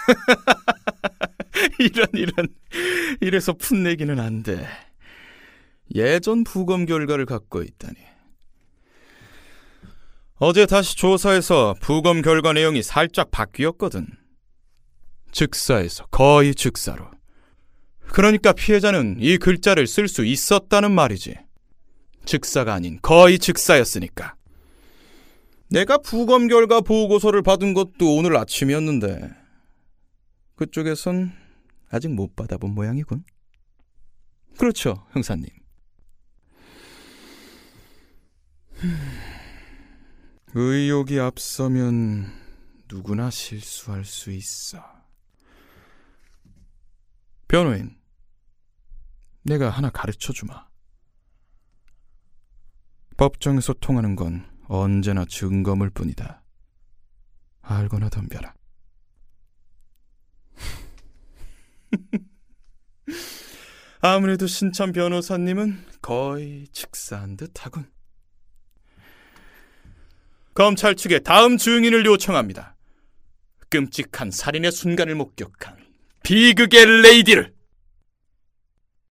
이런. 이래서 풋내기는 안 돼. 예전 부검 결과를 갖고 있다니. 어제 다시 조사해서 부검 결과 내용이 살짝 바뀌었거든. 즉사에서 거의 즉사로. 그러니까 피해자는 이 글자를 쓸 수 있었다는 말이지. 즉사가 아닌 거의 즉사였으니까. 내가 부검 결과 보고서를 받은 것도 오늘 아침이었는데 그쪽에선 아직 못 받아본 모양이군. 그렇죠, 형사님. 의욕이 앞서면 누구나 실수할 수 있어. 변호인, 내가 하나 가르쳐주마. 법정에서 통하는 건 언제나 증거물 뿐이다. 알거나 덤벼라. 아무래도 신참 변호사님은 거의 즉사한 듯하군. 검찰 측에 다음 증인을 요청합니다. 끔찍한 살인의 순간을 목격한 비극의 레이디를.